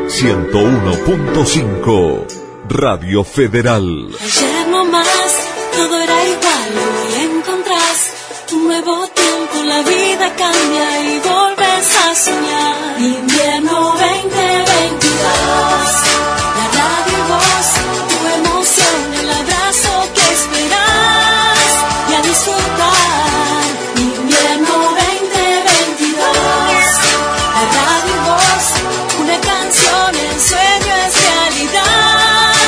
101.5 Radio Federal. Ayer no más, todo era igual, hoy encontrás un nuevo tiempo, la vida cambia y volves a soñar. Invierno 2022, la radio y vos, tu emoción, el abrazo que esperás y a disfrutar. Invierno 2022, la radio y vos, una canción, el sueño es realidad,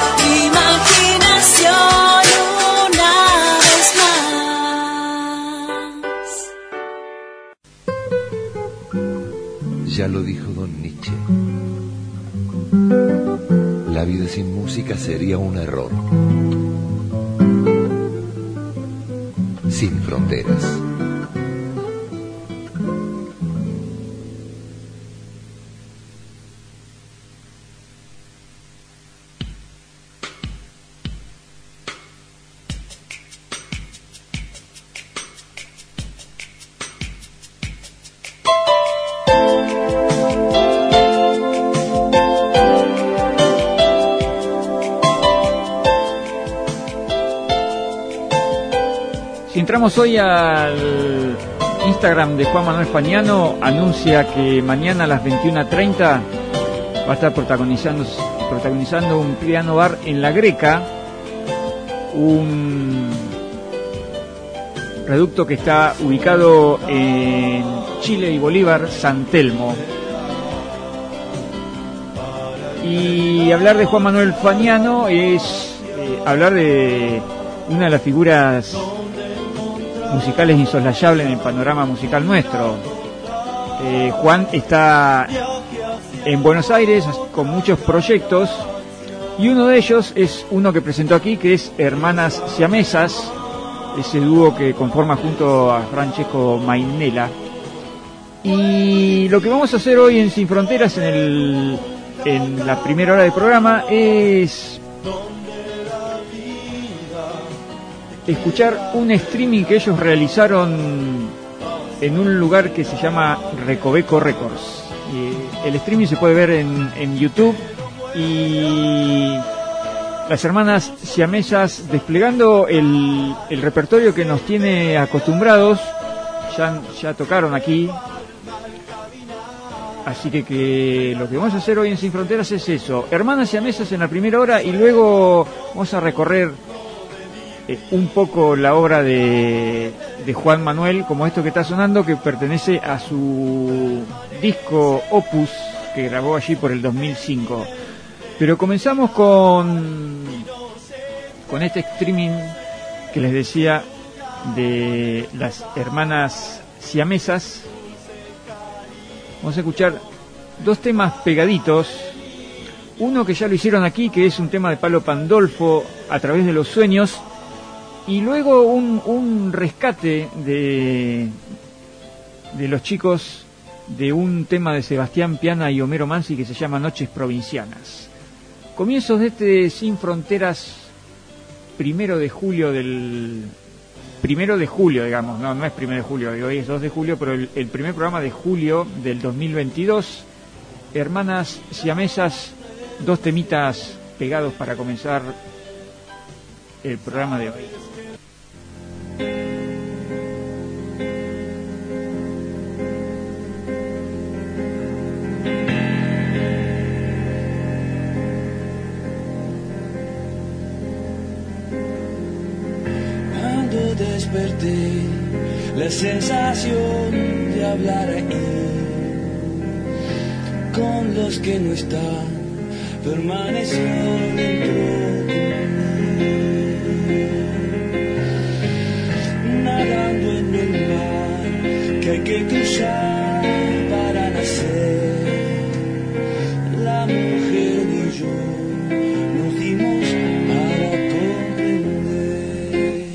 imaginación una vez más. Ya lo dijo don Nietzsche. La vida sin música sería un error. Sin fronteras. Si entramos hoy al Instagram de Juan Manuel Fagnano, anuncia que mañana a las 21:30 va a estar protagonizando un piano bar en La Greca, un reducto que está ubicado en Chile y Bolívar, San Telmo. Y hablar de Juan Manuel Fagnano es hablar de una de las figuras musicales insoslayables en el panorama musical nuestro. Juan está en Buenos Aires con muchos proyectos y uno de ellos es uno que presentó aquí, que es Hermanas Siamesas, ese dúo que conforma junto a Francesco Mainella. Y lo que vamos a hacer hoy en Sin Fronteras en la primera hora del programa es escuchar un streaming que ellos realizaron en un lugar que se llama Recoveco Records. El streaming se puede ver en YouTube, y las hermanas siamesas desplegando el repertorio que nos tiene acostumbrados, ya tocaron aquí. Así que lo que vamos a hacer hoy en Sin Fronteras es eso, hermanas siamesas en la primera hora, y luego vamos a recorrer un poco la obra de Juan Manuel, como esto que está sonando, que pertenece a su disco Opus, que grabó allí por el 2005. Pero comenzamos con este streaming que les decía de las hermanas siamesas. Vamos a escuchar dos temas pegaditos. Uno que ya lo hicieron aquí, que es un tema de Palo Pandolfo, A través de los sueños. Y luego un rescate de los chicos de un tema de Sebastián Piana y Homero Mansi que se llama Noches Provincianas. Comienzos de este Sin Fronteras, 1 de julio digamos, no es 1 de julio, hoy es 2 de julio, pero el primer programa de julio del 2022. Hermanas siamesas, dos temitas pegados para comenzar el programa de hoy. Cuando desperté, la sensación de hablar ahí con los que no están permaneció dentro de mí, nadando en el mar que hay que cruzar para nacer. La mujer y yo nos dimos para comprender.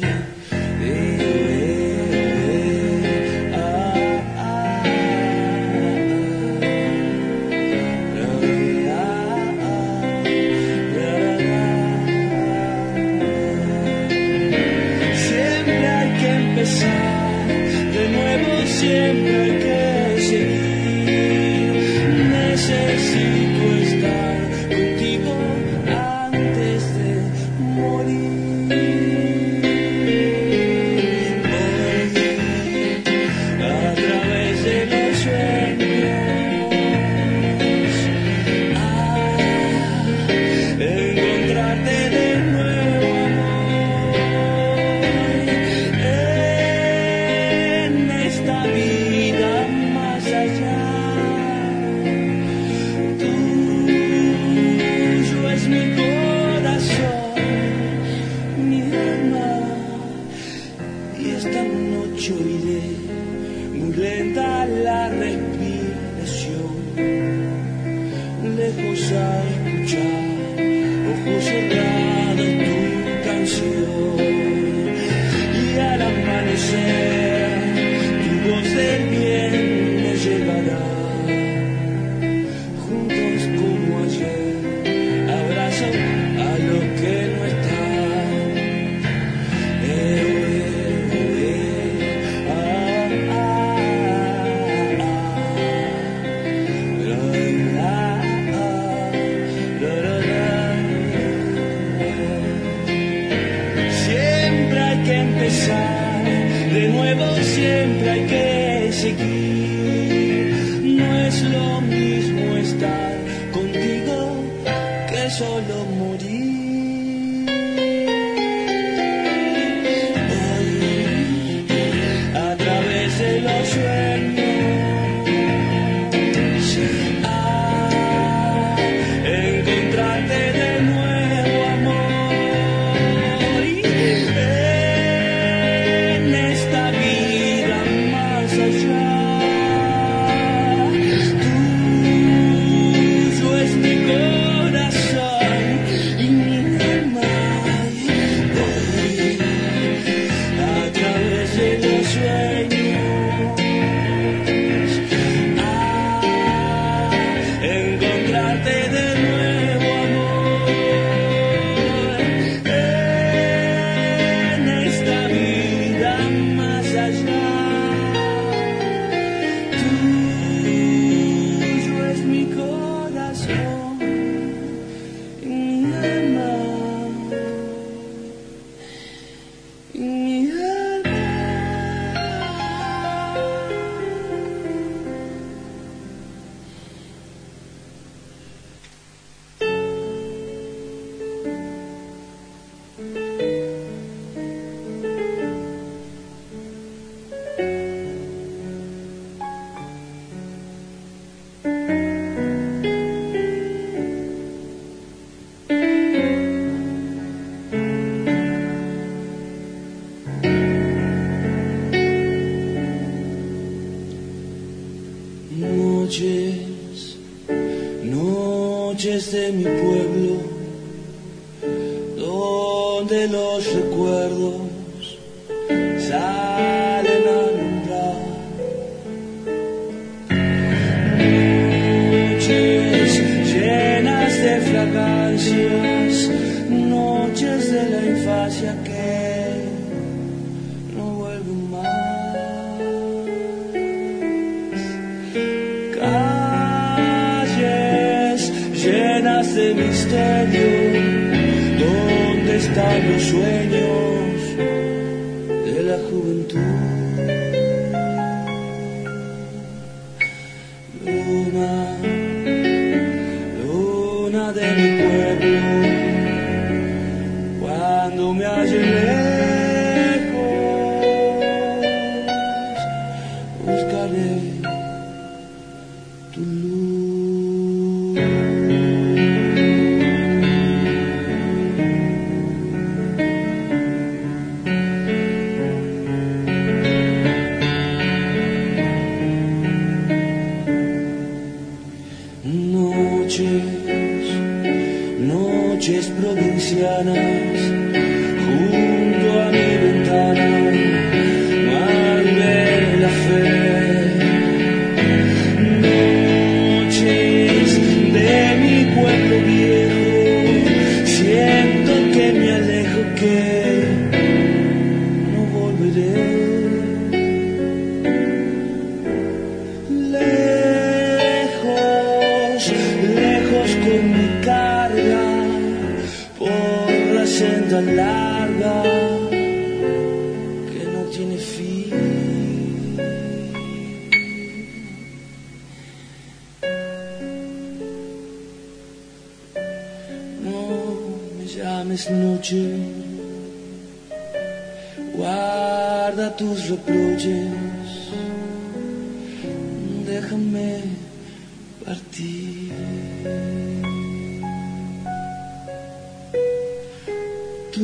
noches de mi pueblo, donde los recuerdos salen a nombrar. Noches llenas de fragancias, noches de la infancia que no vuelven más. Calles llenas de misterio, ¿dónde están los sueños de la juventud? Luna, luna de mi pueblo, cuando me halle lejos, buscaré tu luz. Noches provincianas, junto a mi ventana, mar de la fe. Noches de mi pueblo viejo, siento que me alejo, que no volveré. Lejos con mi carga, por la senda larga que no tiene fin. No me llames noche, guarda tus reproches, déjame partir. Tu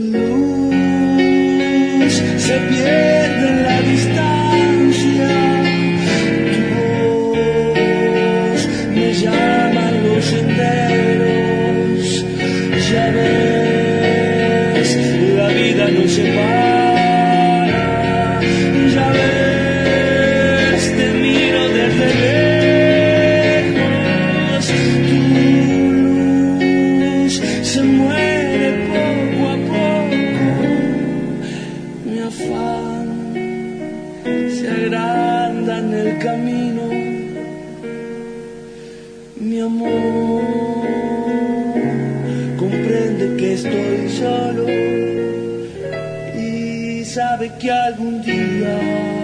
luz se pierde en la distancia, tu voz me llama a los senderos. Ya ves, la vida nos separa. Ya ves, te miro desde lejos. Tu luz se muere poco a poco, mi afán se agranda en el camino, mi amor comprende que estoy solo y sabe que algún día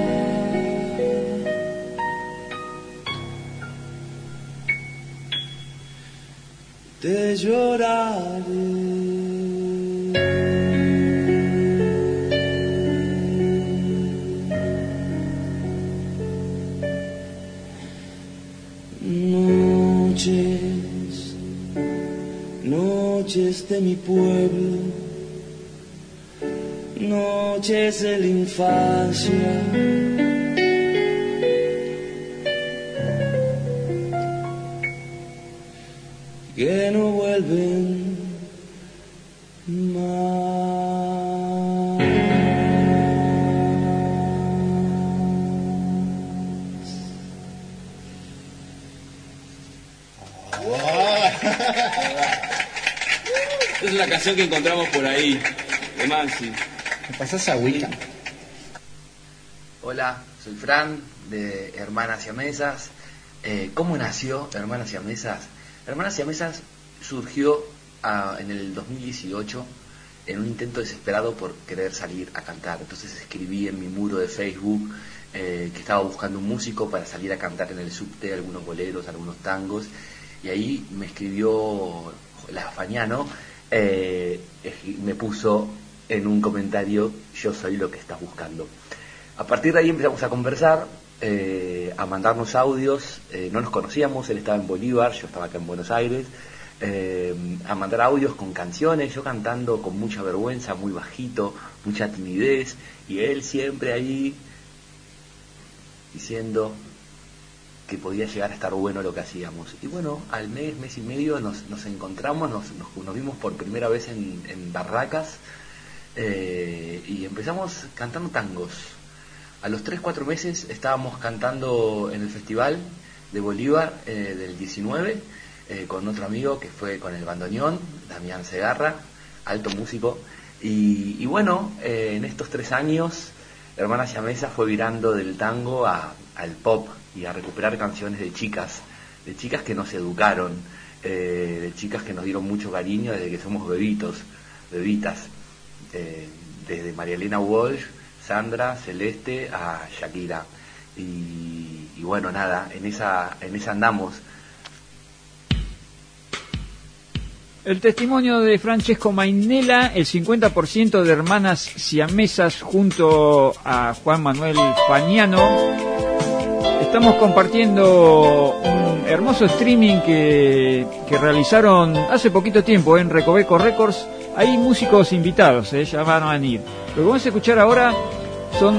te lloraré. Noches de mi pueblo, noches de la infancia, que no vuelven más. Es una canción que encontramos por ahí, de Mansi. ¿Me pasás agüita? Hola, soy Fran, de Hermanas Siamesas. ¿Cómo nació Hermanas Siamesas? Hermanas Siamesas surgió en el 2018 en un intento desesperado por querer salir a cantar. Entonces escribí en mi muro de Facebook que estaba buscando un músico para salir a cantar en el subte algunos boleros, algunos tangos. Y ahí me escribió la Fañano, me puso en un comentario: yo soy lo que estás buscando. A partir de ahí empezamos a conversar, a mandarnos audios. No nos conocíamos, él estaba en Bolívar, yo estaba acá en Buenos Aires, a mandar audios con canciones, yo cantando con mucha vergüenza, muy bajito, mucha timidez, y él siempre ahí diciendo que podía llegar a estar bueno lo que hacíamos. Y bueno, al mes y medio nos encontramos, nos vimos por primera vez en Barracas, y empezamos cantando tangos. A los 3-4 meses estábamos cantando en el Festival de Bolívar del 19, con otro amigo que fue con el bandoneón, Damián Segarra, alto músico. Y bueno, en estos 3 años, Hermanas Siamesas fue virando del tango al pop y a recuperar canciones de chicas que nos educaron, de chicas que nos dieron mucho cariño desde que somos bebitas, desde María Elena Walsh, Sandra, Celeste a Shakira. Y bueno, nada, en esa andamos. El testimonio de Francesco Mainella, el 50% de Hermanas Siamesas junto a Juan Manuel Fagnano. Estamos compartiendo un hermoso streaming que realizaron hace poquito tiempo en Recoveco Records. Hay músicos invitados, ya van a venir. Lo que vamos a escuchar ahora son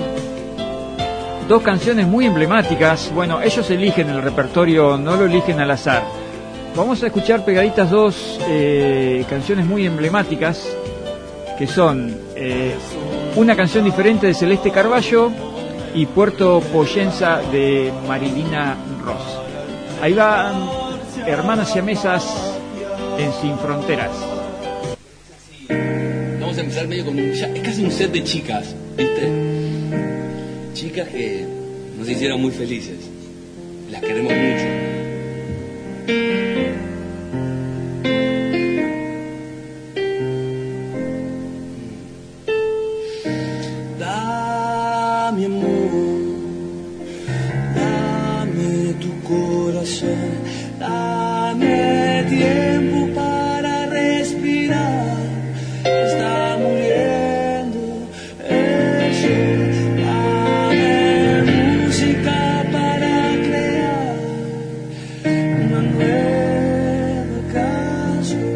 2 canciones muy emblemáticas. Bueno, ellos eligen el repertorio, no lo eligen al azar. Vamos a escuchar pegaditas 2 canciones muy emblemáticas, que son una canción diferente de Celeste Carballo y Puerto Poyenza de Marilina Ross. Ahí van Hermanas Siamesas en Sin Fronteras. Vamos a empezar medio con es casi un set de chicas, ¿viste? Chicas que nos hicieron muy felices. Las queremos mucho. Dame amor, dame tu corazón, dame tiempo para respirar. Está muriendo el sol, dame música para crear una nueva canción.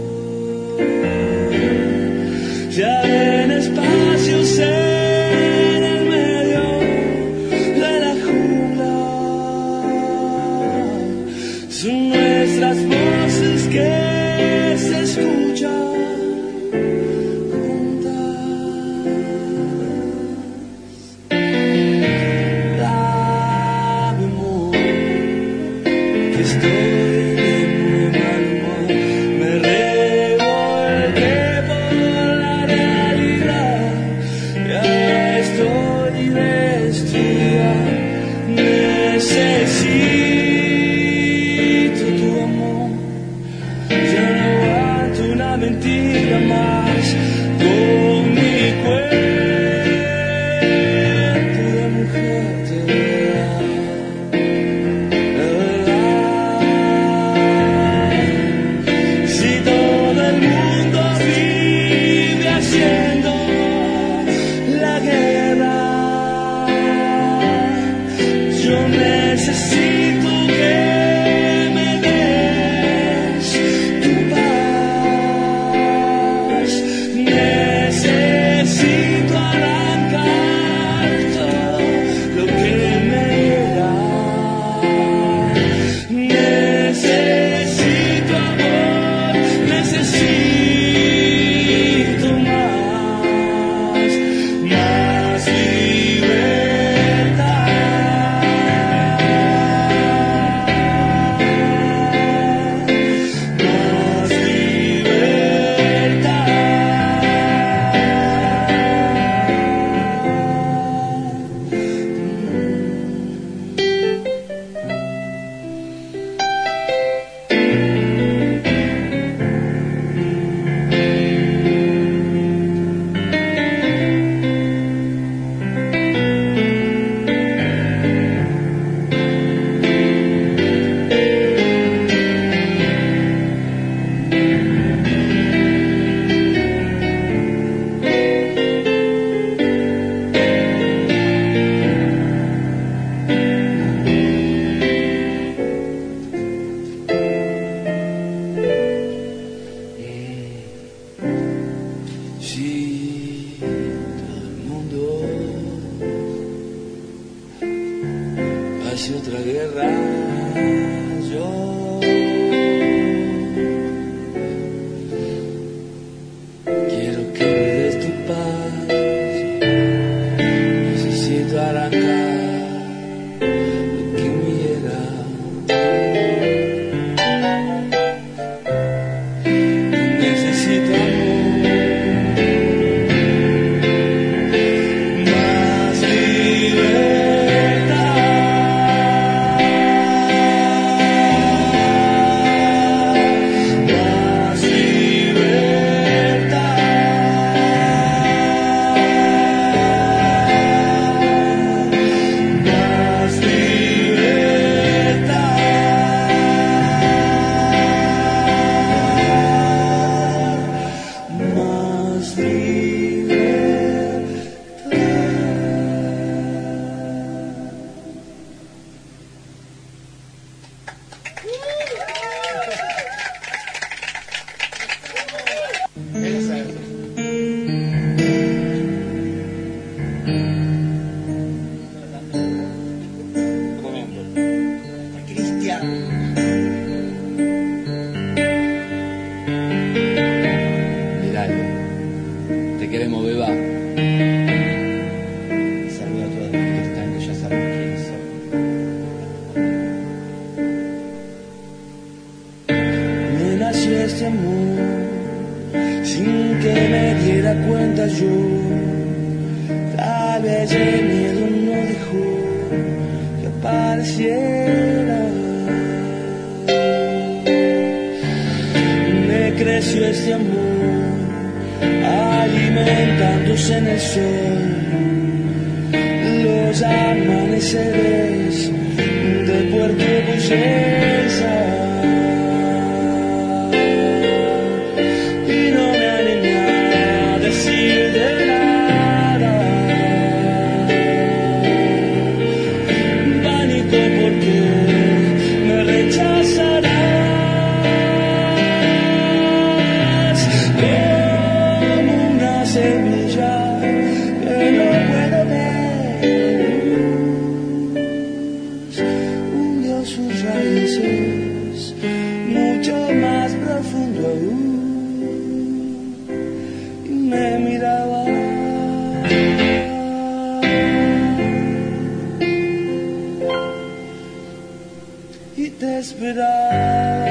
Ya en espacios en el medio de la jungla, son nuestras voces que se escuchan juntas. Dame amor, que estoy de muy mal humor, me revolqué por la realidad, ya estoy destruida, necesito tu amor, ya no aguanto una mentira más, con mi cuerpo de mujer te voy a dar la verdad. Si todo el mundo vive haciendo la guerra, yo necesito que me des tu paz. creció este amor sin que me diera cuenta yo. Tal vez el miedo no dejó que apareciera. Me creció este amor alimentándose en el sol. Los amaneceres de Puerto Belleza. Y no me animé a decirte nada. Pánico porque me rechazarás como una semilla que no puedo ver. Hundió sus raíces mucho más profundo aún y me miraba. Y te esperaba.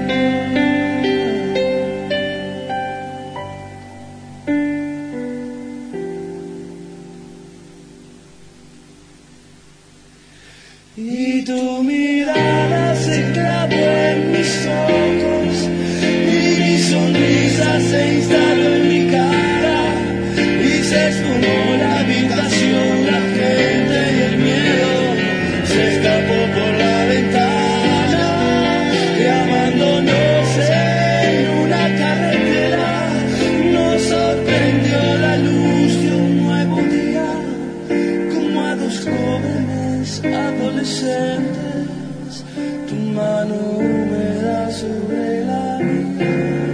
Y tu mirada se clavó en mis ojos y mi sonrisa se instaló en mi cara y se esfumó la habitación, la gente y el miedo se escapó por la ventana y amándonos en una carretera nos sorprendió la luz de un nuevo día, como a dos jóvenes adolescentes, tu mano húmeda sobre la mía.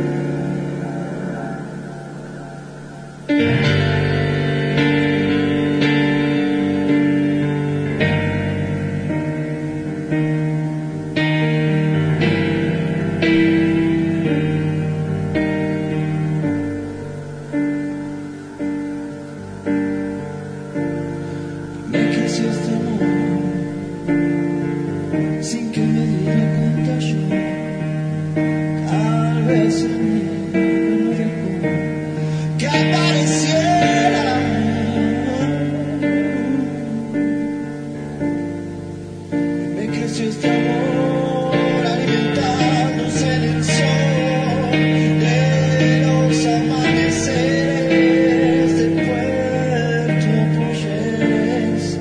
Me creció este amor sin que me diera cuenta yo. Tal vez el miedo no dejó que apareciera. Me creció este amor alimentándose en el sol de los amaneceres de Puerto Poyensa.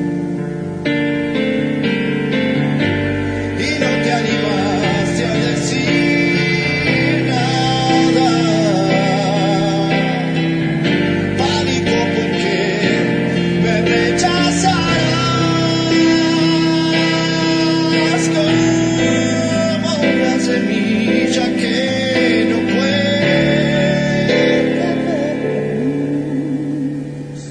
Y no te animaste a decir nada. Pánico porque me rechazarás como una semilla que no puede ver.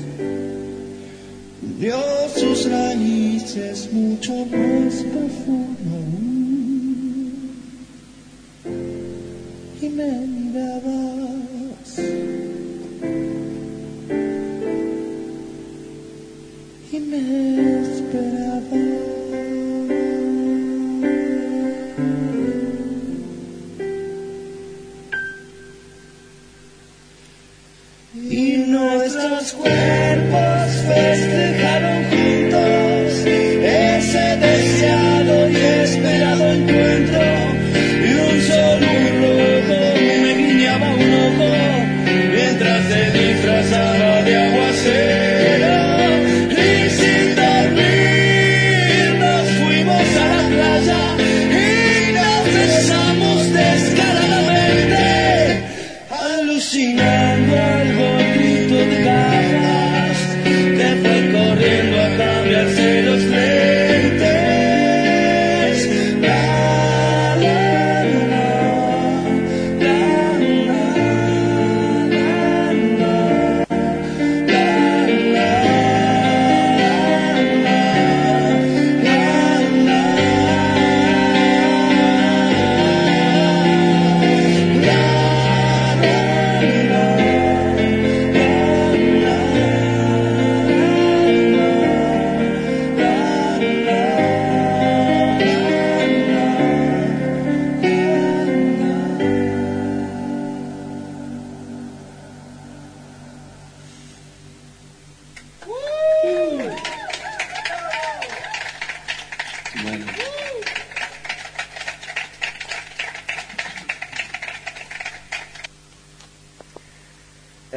Dio sus raíces mucho más profundo aún y me mirabas y me esperabas. Y nuestros cuerpos festejaron juntos ese deseado y esperado encuentro. Y un susurro me guiñaba un ojo mientras se disfrazaba de aguacero. Y sin dormir nos fuimos a la playa y nos besamos descaradamente, alucinando algo grito de garra.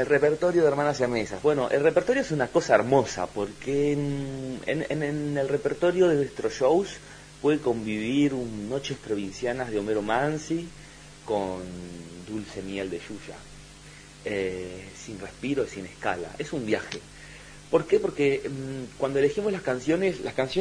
El repertorio de Hermanas Siamesas. Bueno, el repertorio es una cosa hermosa porque en el repertorio de nuestros shows puede convivir Noches Provincianas de Homero Mansi con Dulce Miel de Yuya, sin respiro y sin escala. Es un viaje. ¿Por qué? Porque cuando elegimos las canciones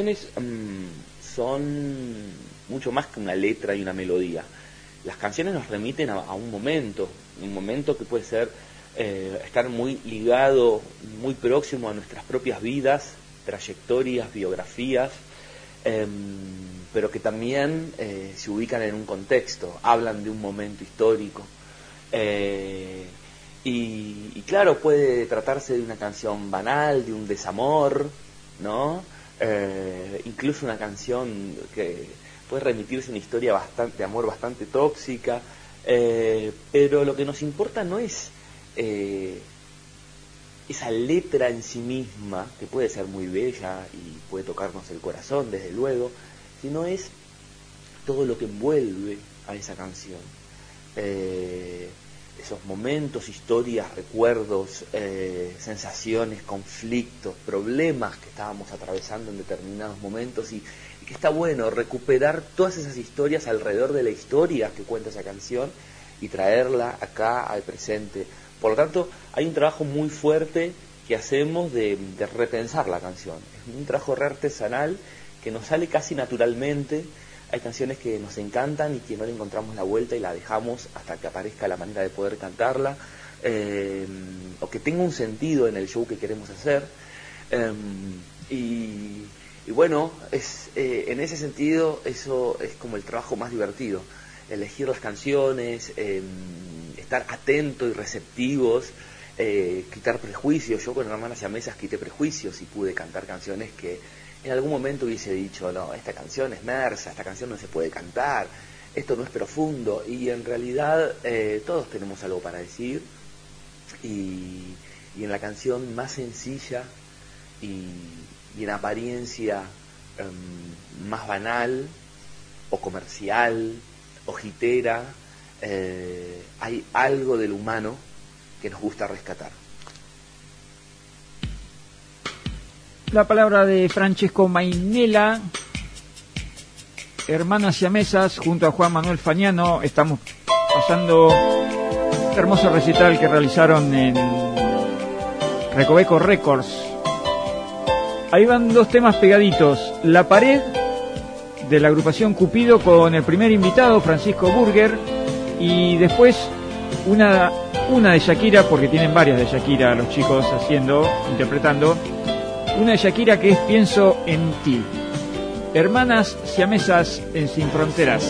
son mucho más que una letra y una melodía. Las canciones nos remiten a un momento que puede ser estar muy ligado, muy próximo a nuestras propias vidas, trayectorias, biografías, pero que también se ubican en un contexto, hablan de un momento histórico. Y claro, puede tratarse de una canción banal, de un desamor, ¿no? Incluso una canción que puede remitirse a una historia de amor bastante tóxica, pero lo que nos importa no es esa letra en sí misma, que puede ser muy bella y puede tocarnos el corazón, desde luego, sino es todo lo que envuelve a esa canción. Esos momentos, historias, recuerdos, sensaciones, conflictos, problemas que estábamos atravesando en determinados momentos y que está bueno recuperar todas esas historias alrededor de la historia que cuenta esa canción y traerla acá al presente. Por lo tanto, hay un trabajo muy fuerte que hacemos de repensar la canción. Es un trabajo re artesanal que nos sale casi naturalmente. Hay canciones que nos encantan y que no le encontramos la vuelta y la dejamos hasta que aparezca la manera de poder cantarla, o que tenga un sentido en el show que queremos hacer. Y bueno, en ese sentido eso es como el trabajo más divertido, elegir las canciones, estar atentos y receptivos, quitar prejuicios. Yo con Hermanas Siamesas quité prejuicios y pude cantar canciones que en algún momento hubiese dicho, no, esta canción es mersa, esta canción no se puede cantar, esto no es profundo, y en realidad todos tenemos algo para decir, y en la canción más sencilla y en apariencia más banal o comercial o jitera, hay algo del humano que nos gusta rescatar. La palabra de Francesco Mainella, Hermanas Siamesas, junto a Juan Manuel Fagnano. Estamos pasando hermoso recital que realizaron en Recoveco Records. Ahí van dos temas pegaditos: La Pared, de la agrupación Cupido, con el primer invitado, Francisco Burger, y después una de Shakira, porque tienen varias de Shakira los chicos interpretando. Una de Shakira que es Pienso en ti. Hermanas Siamesas en Sin Fronteras.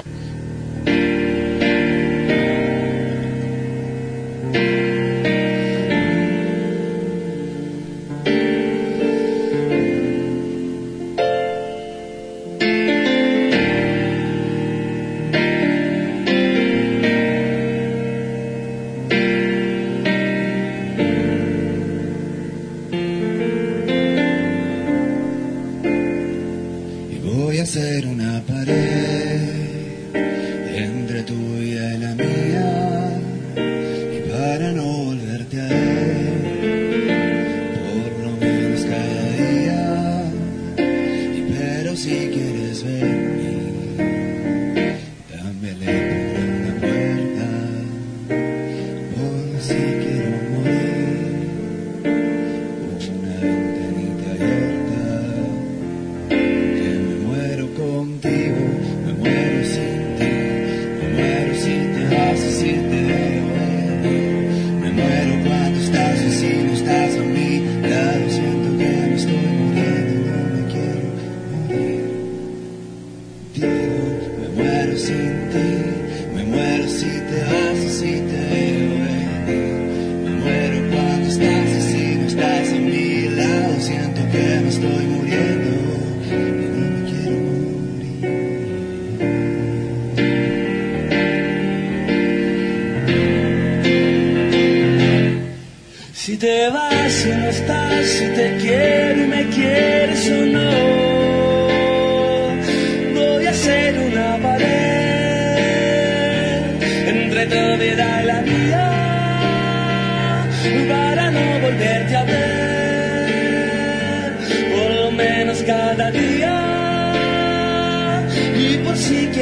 Hacer una pared entre tu vida y la mía, y para no volverte a ver, por lo menos cada día, pero si quieres verme, también le pongo una puerta, por si quiero morir, una ventanita abierta. Contigo, me muero sin ti, me muero si te vas y si te veo venir, me muero cuando estás y si no estás a mi lado, siento que me estoy muriendo, no me quiero morir. Digo, me muero sin ti, me muero si te vas y si te veo venir, me muero cuando estás y si no estás a mi lado, siento que me estoy muriendo. Si te vas y no estás, si te quiero y me quieres o no, voy a hacer una pared entre tu vida y la mía,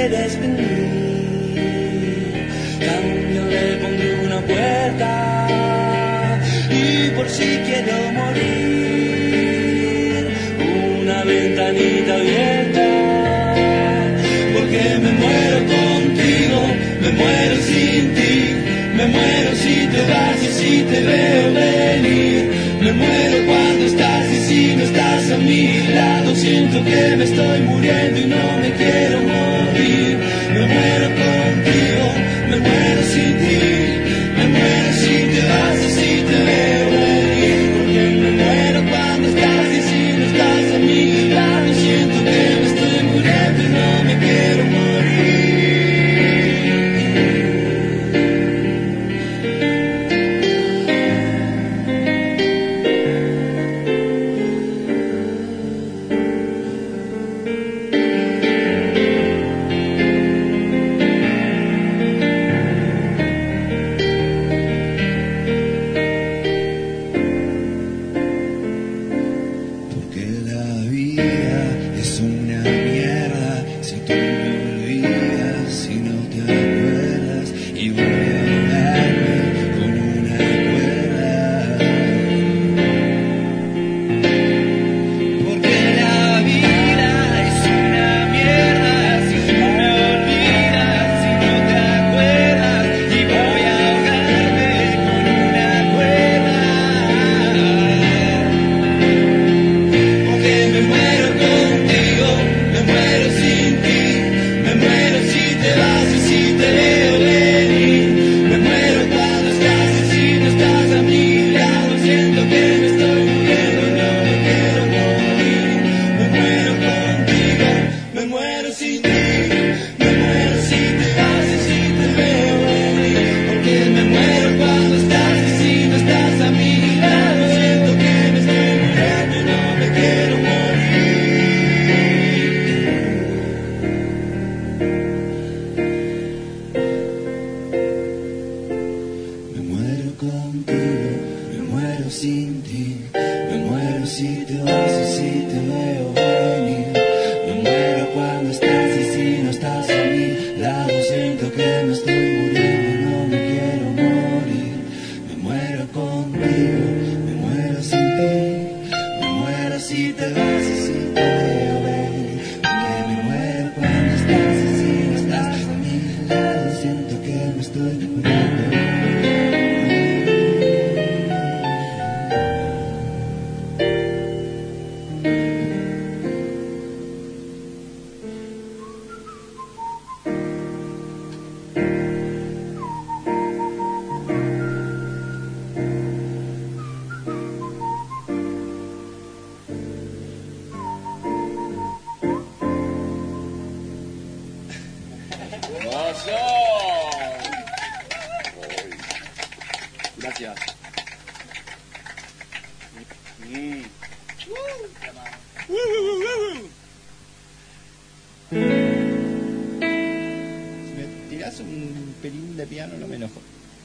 quieres venir, cambio le pondré una puerta, y por si quiero morir, una ventanita abierta, porque me muero contigo, me muero sin ti, me muero si te vas y si te veo venir, me muero cuando estás y si no estás a mi lado, siento que me estoy muriendo y no me quiero morir, me muero contigo, me muero sin ti, me muero si te vas y si te veo venir, porque me muero cuando estás y si no estás a mi lado, siento que me estoy muriendo y no me quiero morir. Gracias. Si me tirás un pelín de piano no me enojo.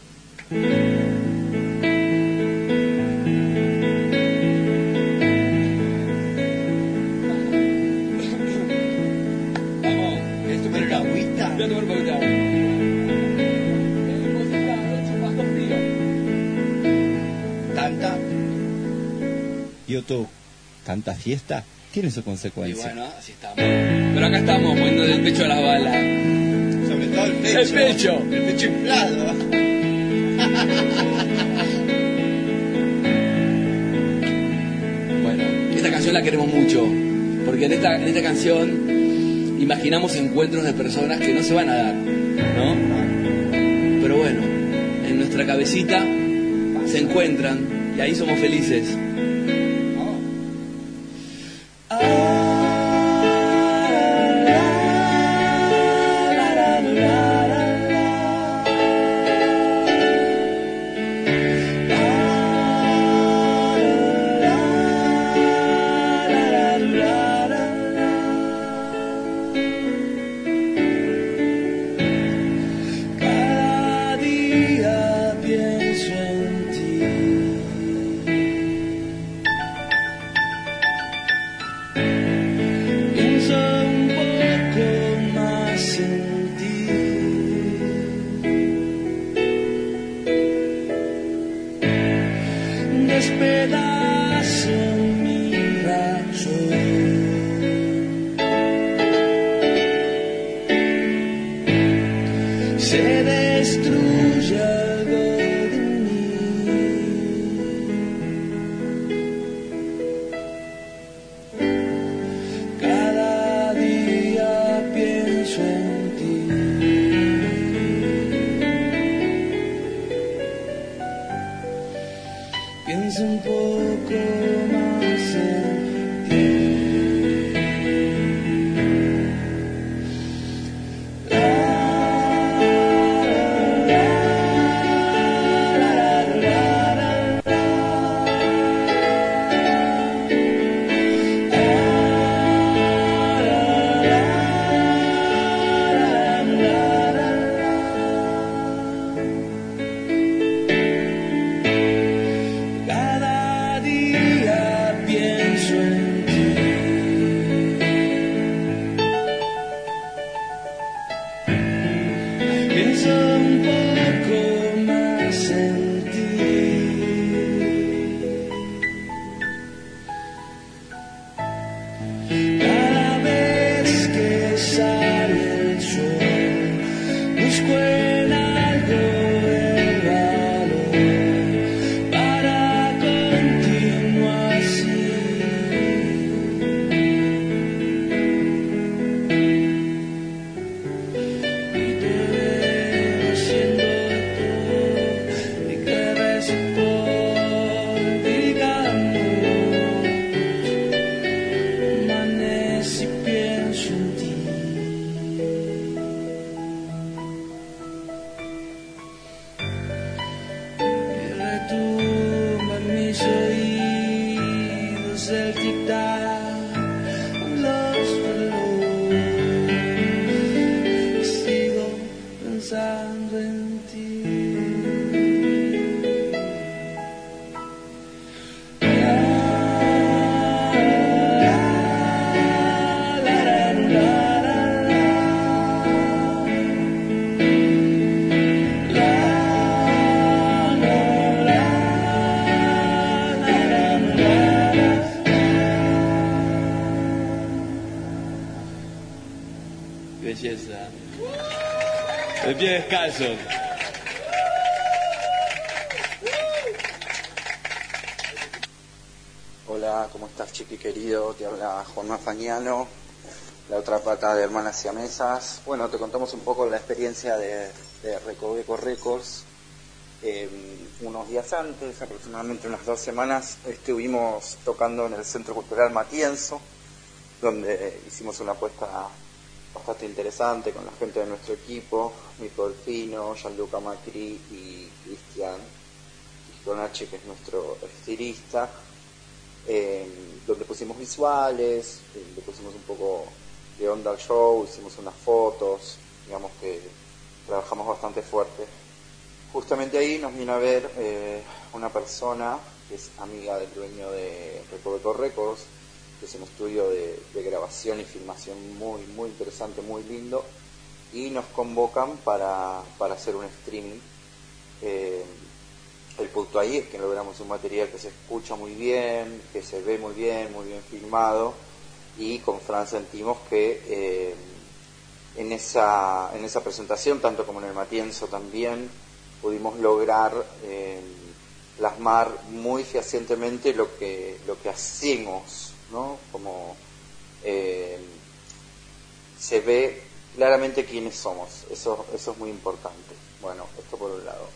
Vamos, esto ¿Pero una agüita? Voy a tomar un poquito de agua. Tanta. Y otro, tanta fiesta tiene su Y consecuencia. bueno, así estamos. Pero acá estamos, poniendo el pecho a la bala. Sobre todo el pecho. El pecho. El pecho inflado. Bueno, esta canción la queremos mucho, porque en esta canción imaginamos encuentros de personas que no se van a dar, ¿no? Pero bueno, en nuestra cabecita se encuentran y ahí somos felices. Cada día pienso en ti. se destruye algo de mí. Cada día pienso en ti. Pienso un poco más en ti. Cada día pienso en ti. Pienso un poco más en ti. Cada vez que sale el sol, busco en algo el valor para continuar así. Y te veo haciendo todo y que ves por digamos. Amanece y pienso en ti. Y retumba en mis oídos el tic-tac, los relojes. Y sigo pensando en ti. Belleza. De pie descalzo. Hola, ¿cómo estás, chiqui querido? Te habla Juanma Fagnano, la otra pata de Hermanas Siamesas. Bueno, te contamos un poco la experiencia de Recoveco Records. Unos días antes, aproximadamente unas 2 semanas, estuvimos tocando en el Centro Cultural Matienzo, donde hicimos una apuesta bastante interesante con la gente de nuestro equipo, Nico Delfino, Gianluca Macri y Cristian H, que es nuestro estilista, donde pusimos visuales, le pusimos un poco de onda al show, hicimos unas fotos, digamos que trabajamos bastante fuerte. Justamente ahí nos vino a ver una persona que es amiga del dueño de Recoveco Records, que es un estudio de grabación y filmación muy muy interesante, muy lindo, y nos convocan para hacer un streaming. El punto ahí es que logramos un material que se escucha muy bien, que se ve muy bien filmado, y con Fran sentimos que en esa presentación, tanto como en el Matienzo también, pudimos lograr plasmar muy fehacientemente lo que hacemos, ¿no? Como se ve claramente quiénes somos. Eso es muy importante. Bueno, esto por un lado.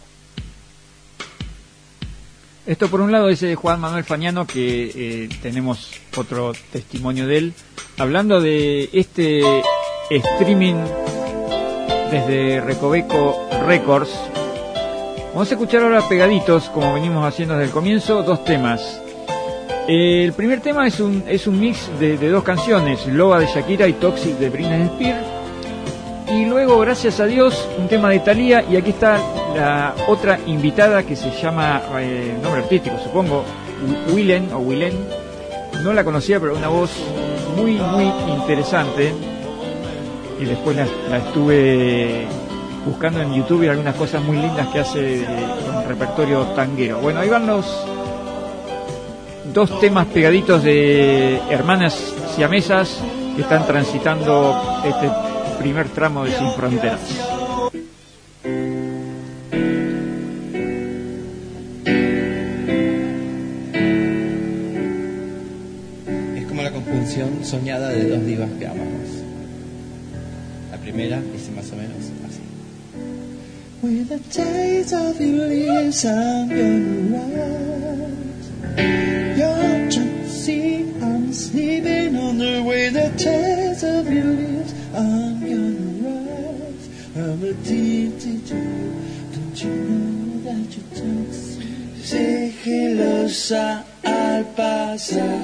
Esto por un lado es Juan Manuel Fagnano, que tenemos otro testimonio de él, hablando de este streaming desde Recoveco Records. Vamos a escuchar ahora pegaditos, como venimos haciendo desde el comienzo, 2 temas. El primer tema es un mix de 2 canciones, Loba de Shakira y Toxic de Britney Spears. Y luego, gracias a Dios, un tema de Thalía, y aquí está la otra invitada que se llama, nombre artístico supongo, Willen. No la conocía, pero una voz muy muy interesante, y después la estuve buscando en YouTube y algunas cosas muy lindas que hace con repertorio tanguero. Bueno, ahí van los 2 temas pegaditos de Hermanas Siamesas que están transitando este primer tramo de Sin Fronteras. soñada de dos divas que amamos. La primera dice más o menos así. With the taste of your lips, I'm gonna rise. You're trying to see I'm sleeping on the way. The taste of your lips, I'm gonna rise. I'm addicted to you. Don't you know that you're toxic? Sigilosa al pasar,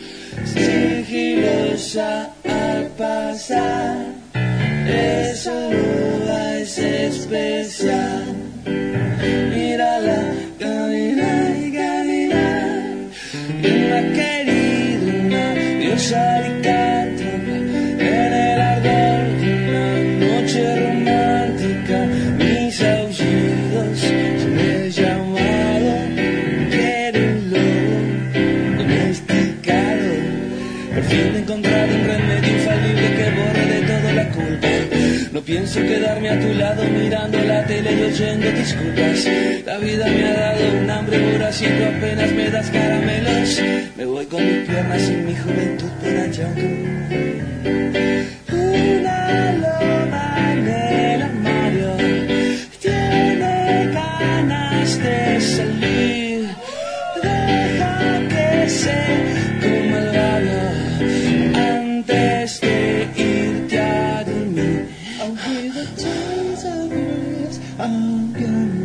sigilosa al pasar. Esa boda es especial. Mírala caminar y caminar. Una querida, una diosa licántropa. En el ardor de una noche romántica, mis aullidos son el llamado. Quiero un lobo domesticado. Por fin he encontrado un remedio infalible que borre de todo la culpa. No pienso quedarme a tu lado mirando la tele y oyendo disculpas. La vida me ha dado un hambre voraz y tú apenas me das caramelos. Me voy con mis piernas y mi juventud por allá. Una loba en el armario tiene ganas de salir. Deja que se coma el labio antes de irte a dormir. With the taste of your lips, I'm gonna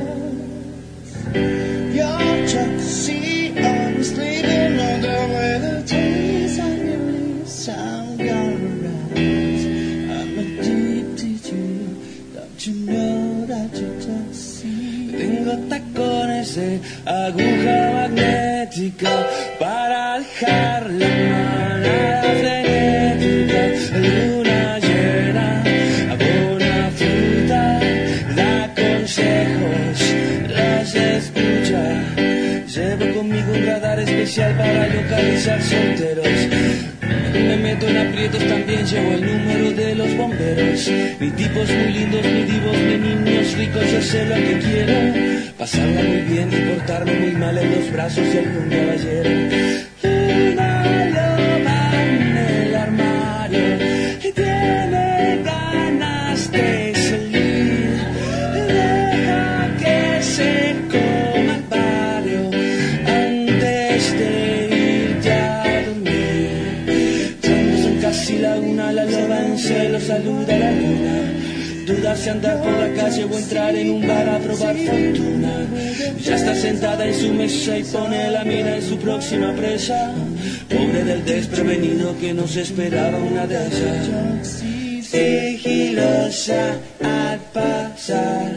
rise. You're trying to see I'm sleeping on the way. The taste of your lips, I'm gonna rise. I'm addicted to you. Don't you know that you're toxic? Tengo tacones de aguja magnética para dejar la manada frenética. Luna llena, abona fruta, da consejos, las escucha. Llevo conmigo un radar especial para localizar solteros. Me meto en aprietos, también llevo el número de los bomberos. Ni tipos muy lindos, ni divos, ni niños ricos. Yo sé lo que quiero, pasarla muy bien y portarme muy mal en los brazos de algún caballero. Una loba en el armario tiene ganas de salir. Deja que se coma el barrio antes de irte a dormir. Cuando son casi la una, la loba en celo saluda a la luna. Duda si andar por la calle o entrar en un bar a probar fortuna. Ya está sentada en su mesa y pone la mira en su próxima presa. Pobre del desprevenido que no se esperaba una de ellas. Sigilosa al pasar,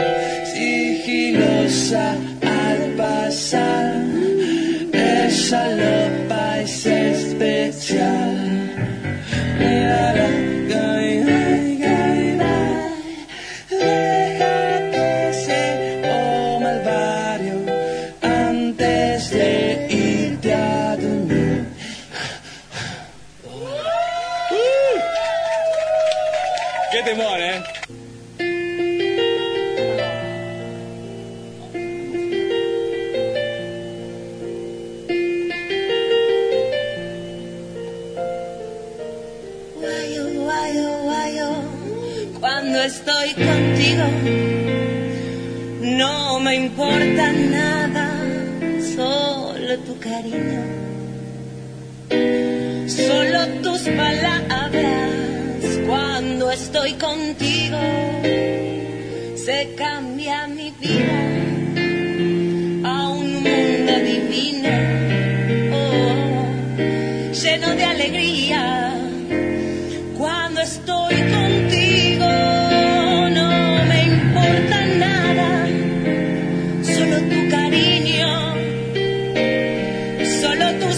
sigilosa al pasar. Esa loba es especial. Mírala caminar y caminar. Deja que se coma el barrio antes de irte a dormir. ¡Qué temor, eh! Cuando estoy contigo no me importa nada, solo tu cariño, solo tus palabras. Cuando estoy contigo se cambia mi vida a un mundo divino, lleno de alegría. Cuando estoy contigo no me importa nada, solo tu cariño, solo tus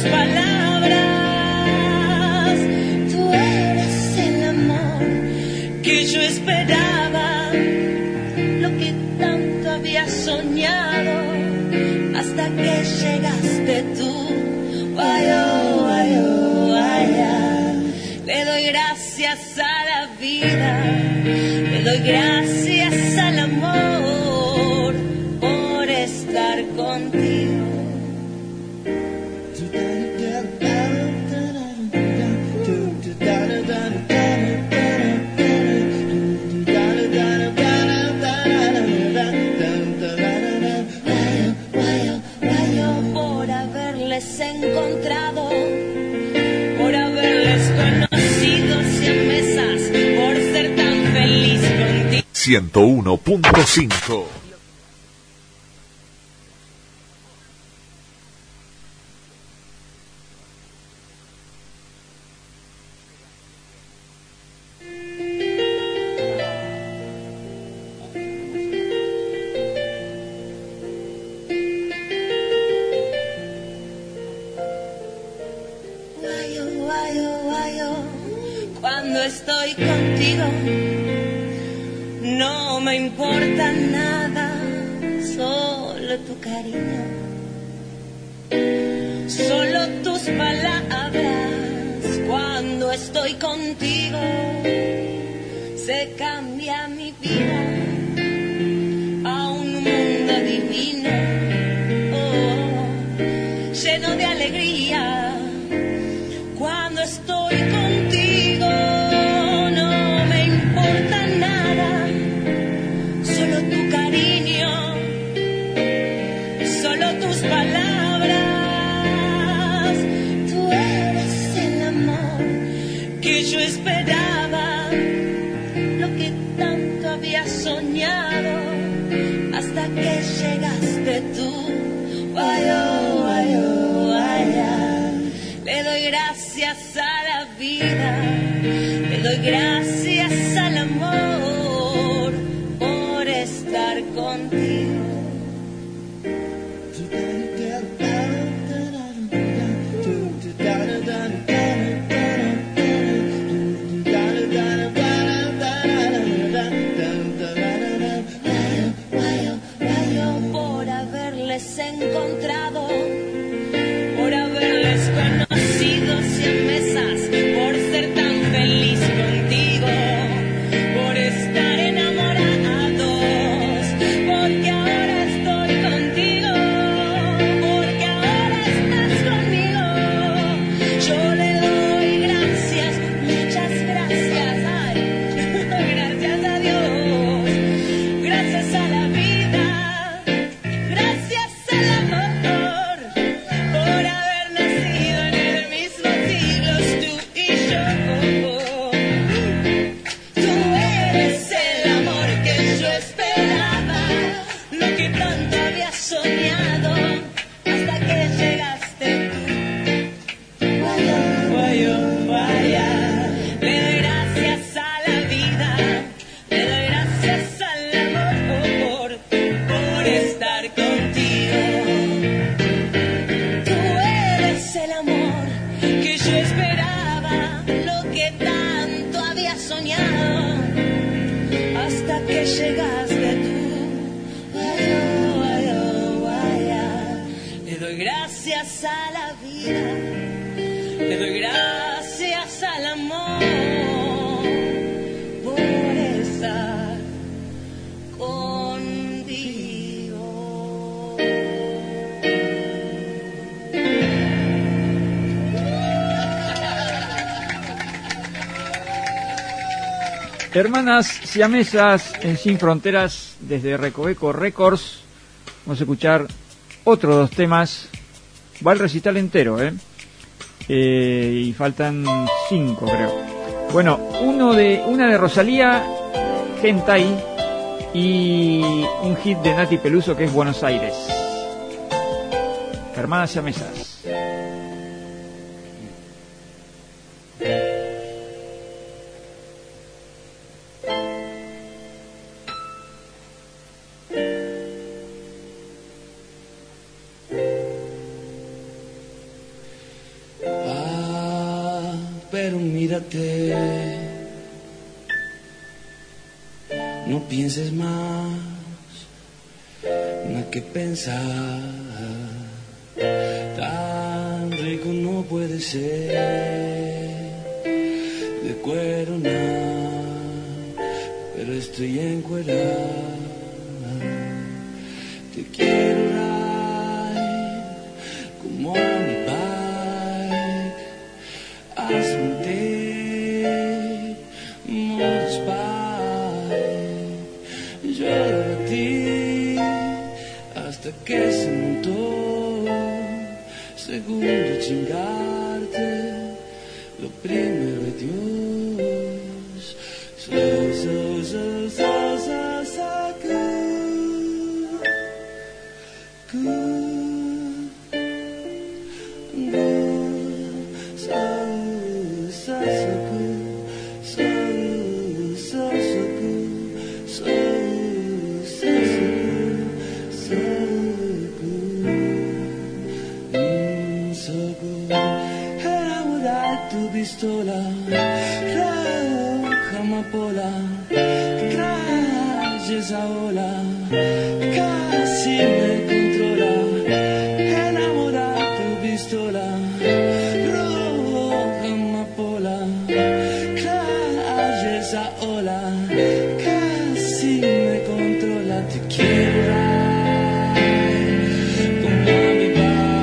palabras. Tú eres el amor que yo esperaba, lo que tanto había soñado, hasta que llegaste tú. Guayo, guayo, guaya. Le doy gracias a la vida, le doy gracias al amor por estar contigo. 101.5. Cuando estoy contigo, no me importa nada, solo tu cariño, solo tus palabras. Cuando estoy contigo, se cambia mi vida a un mundo divino, lleno de alegría. Cuando estoy contigo, no me importa nada, solo tu cariño, solo tus palabras. Tú eres el amor que yo esperaba, lo que tanto había soñado, hasta que llegaste tú. Guayo, guayo, guaya. Le doy gracias a la vida, le doy gracias al amor por estar contigo. Por haberles encontrado, por haberles conocido 100 mesas, por ser tan feliz contigo, por estar enamorados, porque ahora estoy contigo, porque ahora estás conmigo. Yo le doy gracias, muchas gracias, ay, gracias a Dios, gracias a la vida, gracias al amor, por haber nacido en el mismo siglo, tú y yo. Tú eres el amor que yo esperaba, lo que tanto había soñado, hasta que llegaste tú. Guayo, guayo, guaya. Le doy gracias a la vida, le doy gracias al amor por estar contigo. Tú eres el amor que yo esperaba, lo que tanto había soñado, hasta que llegaste tú. Guayo, guayo, guaya. Le doy gracias a la vida, le doy gracias al amor por estar contigo. Hermanas siamesas en Sin Fronteras desde Recoveco Records. Vamos a escuchar otros dos temas. Va el recital entero, y faltan 5, creo. Bueno, una de Rosalía, Hentai, y un hit de Nati Peluso que es Buenos Aires. Hermanas siamesas. Pero mírate, no pienses más, no hay que pensar, tan rico no puede ser, de cuero nada, pero estoy encuerada, te quiero ride como a mi bike, hazme un té, modo spy, yo a ti hasta que se montó, segundo chingarte, lo primero es Dios, so, so, so, so, so. te quiero como a mi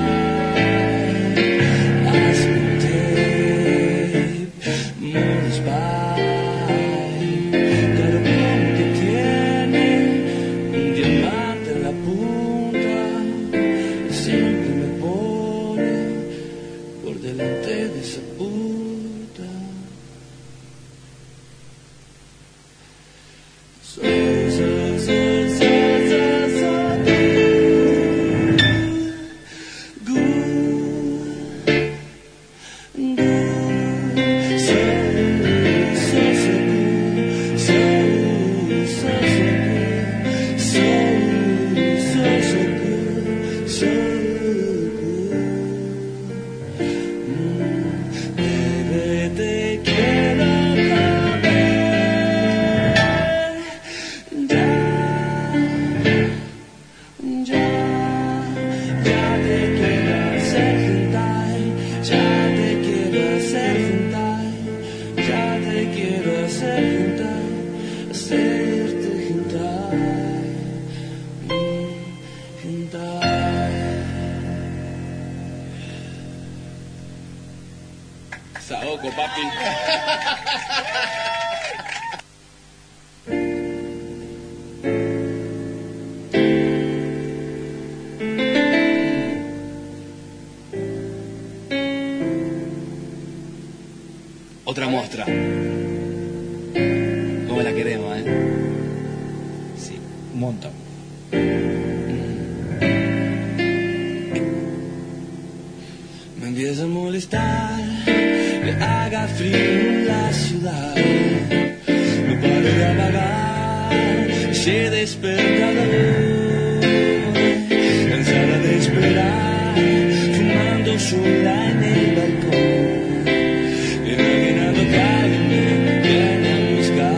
bar. Ascoltate, modus bai, caro como que tiene un diamante en la punta, siempre me pone por delante de esa puta. Saoco, papi. Otra muestra. ¿Cómo la queremos, Sí, un montón. Me empieza a molestar que haga frío en la ciudad. No paro de apagar ese despertador, cansada de esperar, fumando sola en el balcón, imaginando que alguien me viene a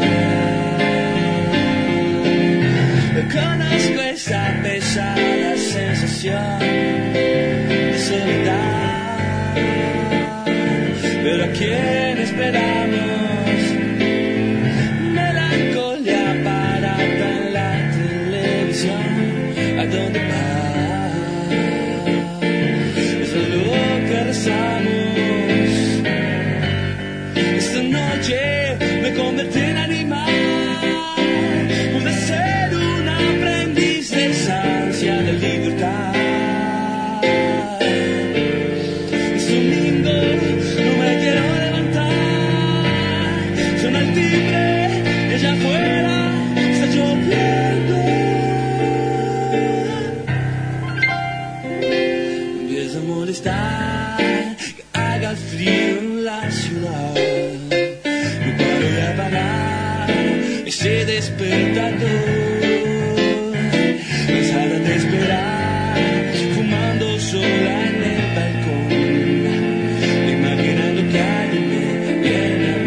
buscar. Conozco esa pesada sensación de soledad, pero ¿a quién esperamos? Melancolía barata en la televisión. ¿A dónde vas? Eso es lo que rezamos. Esta noche me convertí en animal. Pude ser un aprendiz de esa ansia de libertad. Es domingo, no me quiero levantar. Suena el timbre, allá afuera está lloviendo. Empieza a molestar que haga frío en la ciudad. No paro de apagar ese despertador, cansada de esperar, fumando sola en el balcón, imaginando que alguien me viene a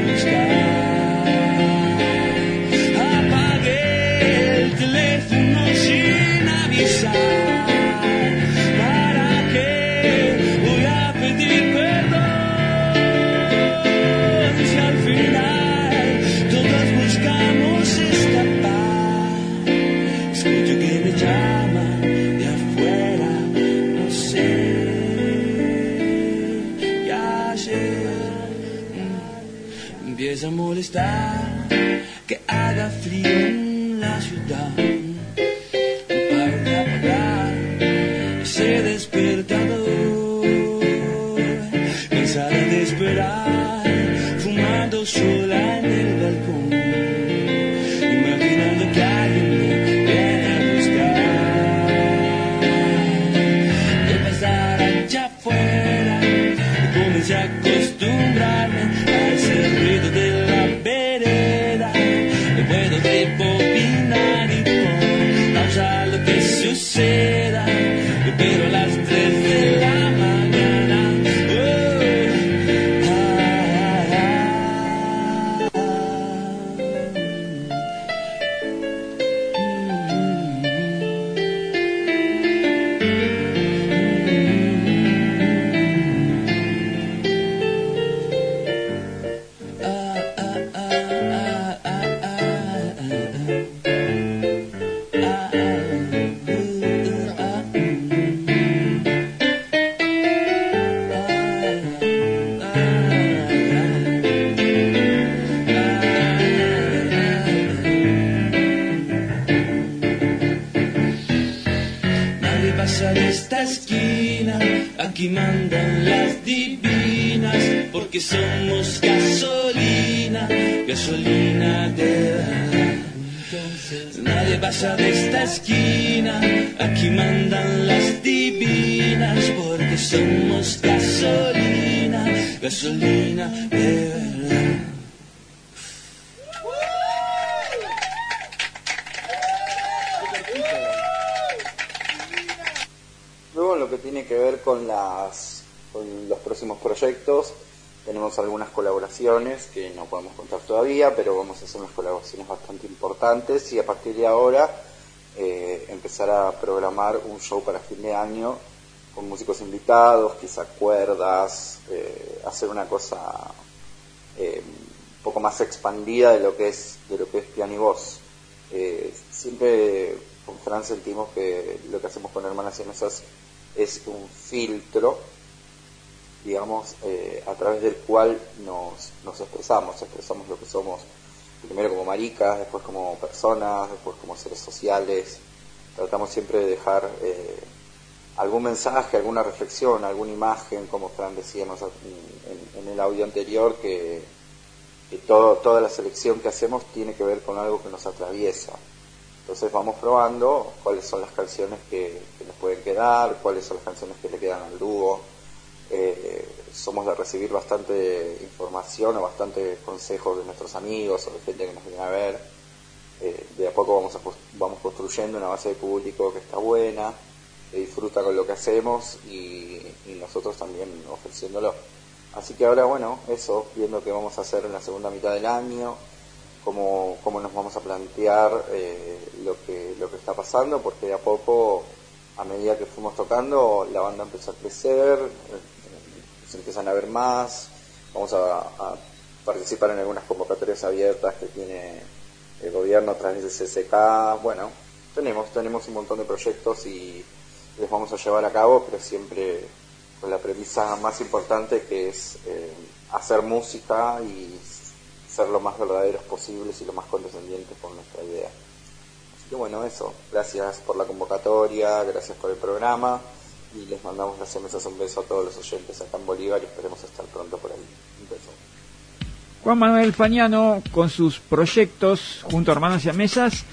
buscar. Apagué el teléfono sin avisar. ¿Para qué voy a pedir perdón si al final todos buscamos escapar? Escucho que me llaman de afuera, no sé. Y ayer empieza a molestar que haga frío en la ciudad. Para de apagar ese despertador, cansada de esperar, fumando sola en el balcón, imaginando que alguien me viene a buscar. De pasar allá afuera, comencé a acostumbrarme a ese ruido de la vereda. pasa de esta esquina, aquí mandan las divinas, porque somos gasolina, gasolina de verdad. Nadie pasa de esta esquina, aquí mandan las divinas, porque somos gasolina, gasolina de verdad. Luego, en lo que tiene que ver con los próximos proyectos, tenemos algunas colaboraciones que no podemos contar todavía, pero vamos a hacer unas colaboraciones bastante importantes y a partir de ahora empezar a programar un show para fin de año con músicos invitados, quizá cuerdas, hacer una cosa un poco más expandida de lo que es piano y voz. Siempre con Fran sentimos que lo que hacemos con Hermanas Siamesas es un filtro, digamos, a través del cual nos expresamos lo que somos, primero como maricas, después como personas, después como seres sociales. Tratamos siempre de dejar algún mensaje, alguna reflexión, alguna imagen, como Fran decíamos en el audio anterior, que toda la selección que hacemos tiene que ver con algo que nos atraviesa. Entonces vamos probando cuáles son las canciones que nos pueden quedar, cuáles son las canciones que le quedan al dúo. Somos de recibir bastante información o bastante consejos de nuestros amigos o de gente que nos viene a ver. De a poco vamos construyendo una base de público que está buena, que disfruta con lo que hacemos y nosotros también ofreciéndolo. Así que ahora, bueno, eso, viendo qué vamos a hacer en la segunda mitad del año, cómo nos vamos a plantear lo que está pasando, porque de a poco, a medida que fuimos tocando, la banda empezó a crecer, se empiezan a ver más, vamos a participar en algunas convocatorias abiertas que tiene el gobierno a través del CCK. Bueno, tenemos un montón de proyectos y los vamos a llevar a cabo, pero siempre con la premisa más importante, que es hacer música y ser lo más verdaderos posibles y lo más condescendientes con nuestra idea. Así que bueno, eso. Gracias por la convocatoria, gracias por el programa y les mandamos las siamesas un beso a todos los oyentes acá en Bolívar y esperemos estar pronto por ahí. Un beso. Juan Manuel Fagnano con sus proyectos junto a Hermanas Siamesas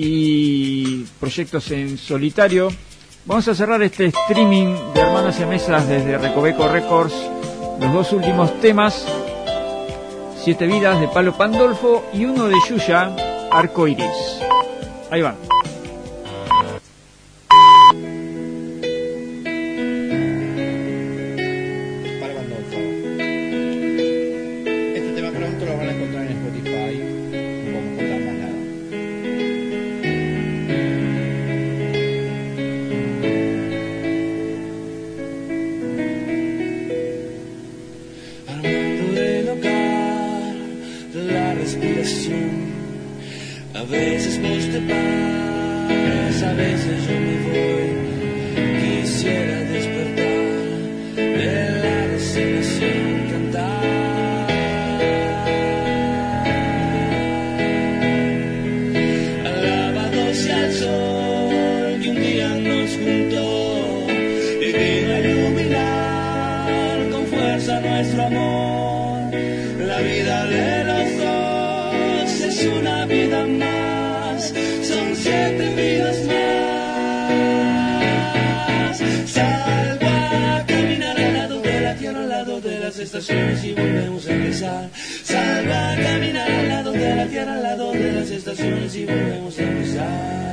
y proyectos en solitario. Vamos a cerrar este streaming de Hermanas Siamesas desde Recoveco Records. Los dos últimos temas: 7 vidas de Palo Pandolfo y uno de Yuya, Arco Iris. Ahí van. Palo Pandolfo. Este tema pronto lo van a encontrar en Spotify. No vamos a contar más nada. Armando el hogar de la respiración. A veces vos te vas, a veces yo me voy. Quisiera despertar de la resignación, cantar. Alabados al sol que un día nos juntó y vino a iluminar con fuerza nuestro amor. La vida de los dos es una vida más, son 7 vidas más. Salgo a caminar al lado de la tierra, al lado de las estaciones y volvemos a empezar. Salgo a caminar al lado de la tierra, al lado de las estaciones y volvemos a empezar.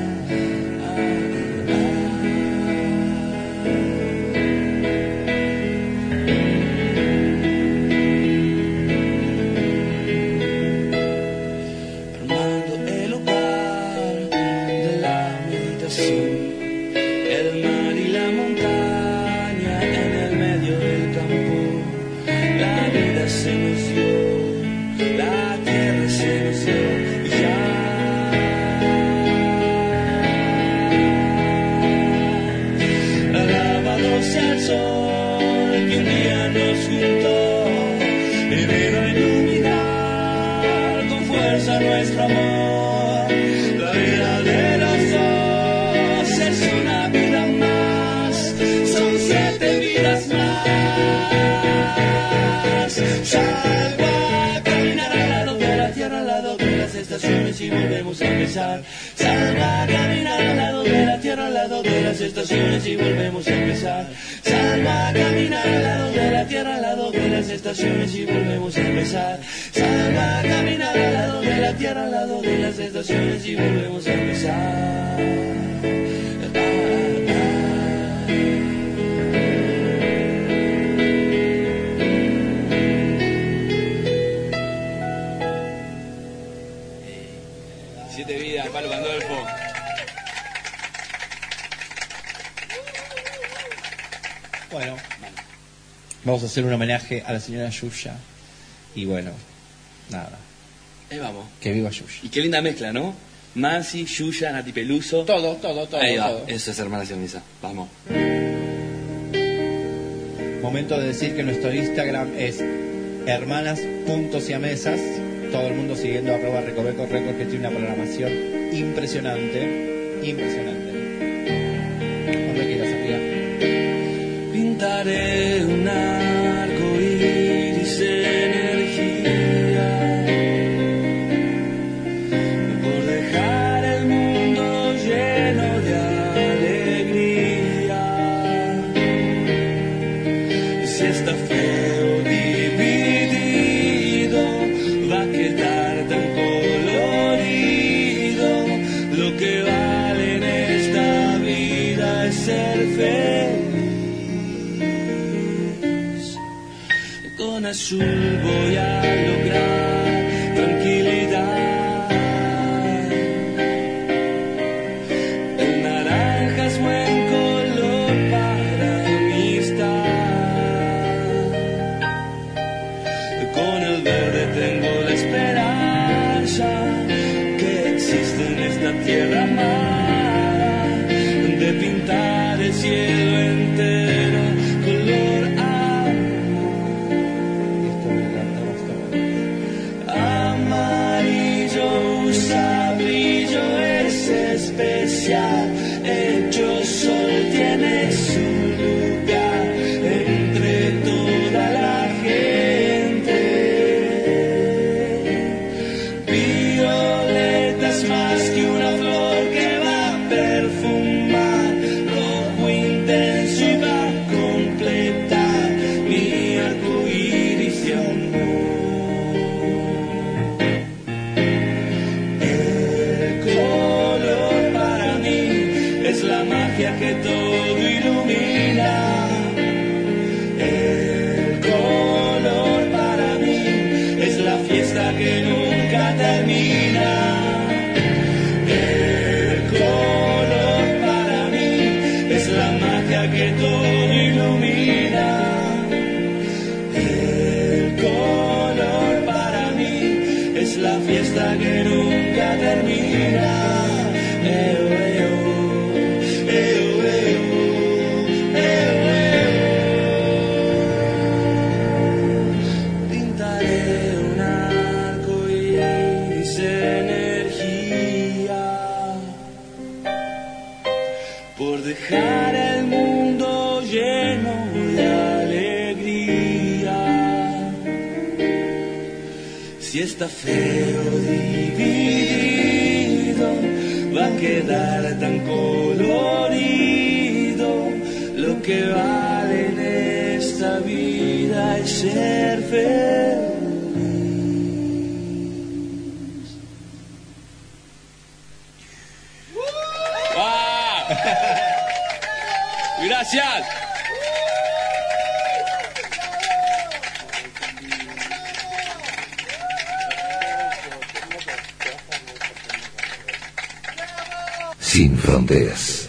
El mar y la montaña en el medio del campo. La vida se nos dio, la tierra se nos dio y ya. Alabados al sol que un día nos juntó y vino a iluminar con fuerza nuestro amor. La vida de los dos más. Salgo a caminar al lado de la tierra, al lado de las estaciones y volvemos a empezar. Salgo a caminar al lado de la tierra, al lado de las estaciones y volvemos a empezar. Salgo a caminar al lado de la tierra, al lado de las estaciones y volvemos a empezar. Salgo a caminar al lado de la tierra, al lado de las estaciones y volvemos a empezar. Palo Pandolfo. Bueno, vamos a hacer un homenaje a la señora Yuya. Y bueno, nada. Ahí vamos. Que viva Yuya. Y qué linda mezcla, ¿no? Mansi, Yuya, Nati Peluso. Todo. Ahí va, todo. eso es Hermana Siamesa. Vamos. Momento de decir que nuestro Instagram es hermanas.siamesas. Todo el mundo siguiendo @Recoveco Records, que tiene una programación impresionante. Cuando quieras, amiga. Pintaré un arco iris energía por dejar el mundo lleno de alegría. Si está feo dividido, va a quedar tan colorido. Lo que vale en esta vida es ser feliz. Con azul voy a lograr tranquilidad. El naranja es buen color para amistad. Con el verde tengo la esperanza que existe en esta tierra amada, de pintar el cielo entero color amarillo. Usa brillo, es especial. Hecho sol tiene su lugar entre toda la gente. Violeta es más que una flor que va a perfumar. Rojo intenso y va a completar mi arco iris de amor. Es la magia que todo ilumina. El color para mí es la fiesta que nunca termina. El color para mí es la magia que todo ilumina. El color para mí es la fiesta que nunca termina. Pintaré un arco iris energía por dejar el mundo lleno de alegría. Si está feo dividido, va a quedar tan colorido. Lo que vale en esta vida es ser feliz. ¡Wow! Gracias. Sin fronteras.